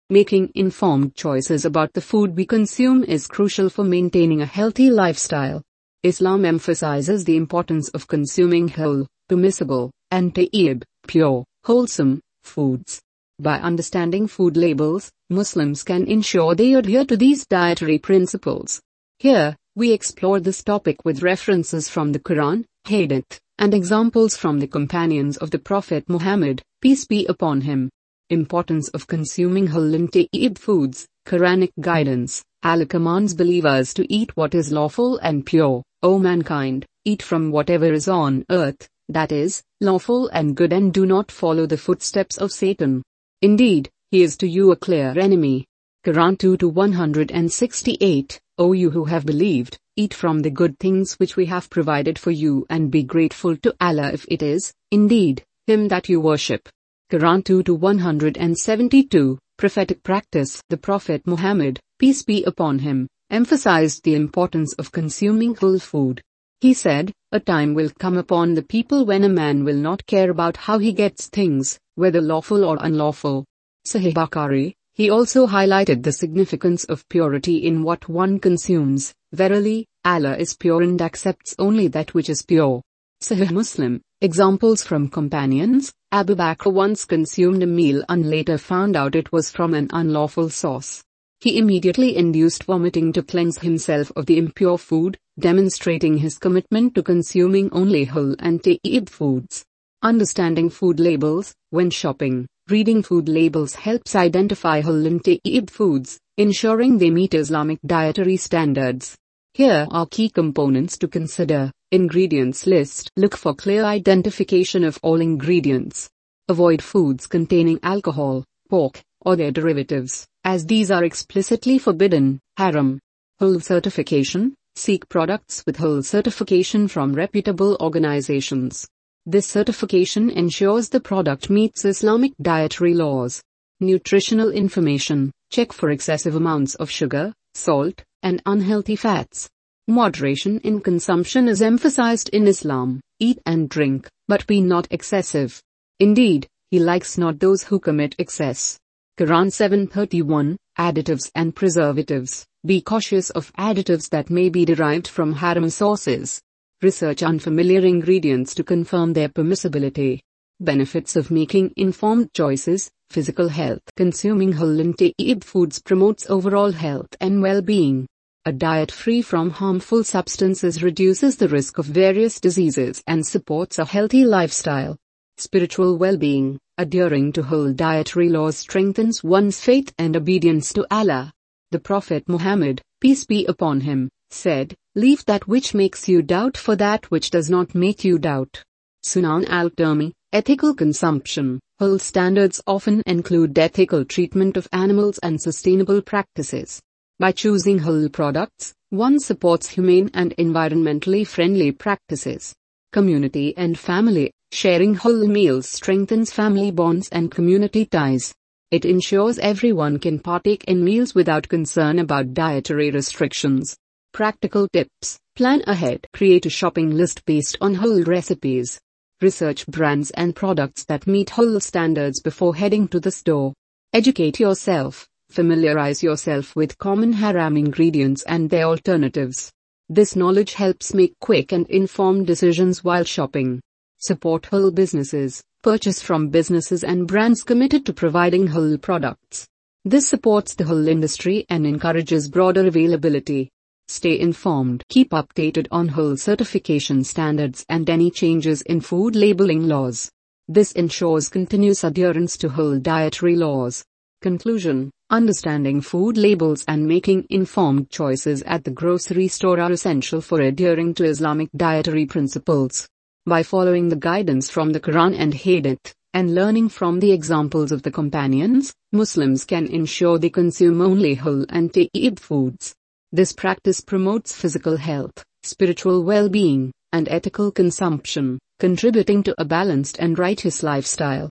Making informed choices about the food we consume is crucial for maintaining a healthy lifestyle. Islam emphasizes the importance of consuming whole, permissible, and tayyib, pure, wholesome, foods. By understanding food labels, Muslims can ensure they adhere to these dietary principles. Here, we explore this topic with references from the Quran, Hadith, and examples from the companions of the Prophet Muhammad, peace be upon him. Importance of consuming halal and tayyib foods. Quranic guidance. Allah commands believers to eat what is lawful and pure. O mankind, eat from whatever is on earth, that is, lawful and good, and do not follow the footsteps of Satan. Indeed, he is to you a clear enemy. Quran 2-168. O you who have believed, eat from the good things which we have provided for you and be grateful to Allah if it is, indeed, Him that you worship. Quran 2-172. Prophetic practice. The Prophet Muhammad, peace be upon him, emphasized the importance of consuming whole food. He said, a time will come upon the people when a man will not care about how he gets things, whether lawful or unlawful. Sahih Bukhari. He also highlighted the significance of purity in what one consumes. Verily, Allah is pure and accepts only that which is pure. Sahih Muslim. Examples from companions. Abu Bakr once consumed a meal and later found out it was from an unlawful source. He immediately induced vomiting to cleanse himself of the impure food, demonstrating his commitment to consuming only whole and tayyib foods. Understanding food labels. When shopping, reading food labels helps identify whole and tayyib foods, ensuring they meet Islamic dietary standards. Here are key components to consider. Ingredients list. Look for clear identification of all ingredients. Avoid foods containing alcohol, pork, or their derivatives, as these are explicitly forbidden, haram. Whole certification. Seek products with whole certification from reputable organizations. This certification ensures the product meets Islamic dietary laws. Nutritional information. Check for excessive amounts of sugar, salt, and unhealthy fats. Moderation in consumption is emphasized in Islam. Eat and drink, but be not excessive. Indeed, He likes not those who commit excess. Quran 7:31. Additives and preservatives. Be cautious of additives that may be derived from haram sources. Research unfamiliar ingredients to confirm their permissibility. Benefits of making informed choices. Physical health. Consuming whole and tayyib foods promotes overall health and well-being. A diet free from harmful substances reduces the risk of various diseases and supports a healthy lifestyle. Spiritual well-being. Adhering to whole dietary laws strengthens one's faith and obedience to Allah. The Prophet Muhammad, peace be upon him, said, leave that which makes you doubt for that which does not make you doubt. Sunan al-Tirmidhi. Ethical consumption. Whole standards often include ethical treatment of animals and sustainable practices. By choosing whole products, one supports humane and environmentally friendly practices. Community and family. Sharing whole meals strengthens family bonds and community ties. It ensures everyone can partake in meals without concern about dietary restrictions. Practical tips. Plan ahead. Create a shopping list based on whole recipes. Research brands and products that meet whole standards before heading to the store. Educate yourself. Familiarize yourself with common haram ingredients and their alternatives. This knowledge helps make quick and informed decisions while shopping. Support whole businesses. Purchase from businesses and brands committed to providing whole products. This supports the whole industry and encourages broader availability. Stay informed. Keep updated on whole certification standards and any changes in food labeling laws. This ensures continuous adherence to whole dietary laws. Conclusion. Understanding food labels and making informed choices at the grocery store are essential for adhering to Islamic dietary principles. By following the guidance from the Quran and Hadith, and learning from the examples of the companions, Muslims can ensure they consume only whole and tayyib foods. This practice promotes physical health, spiritual well-being, and ethical consumption, contributing to a balanced and righteous lifestyle.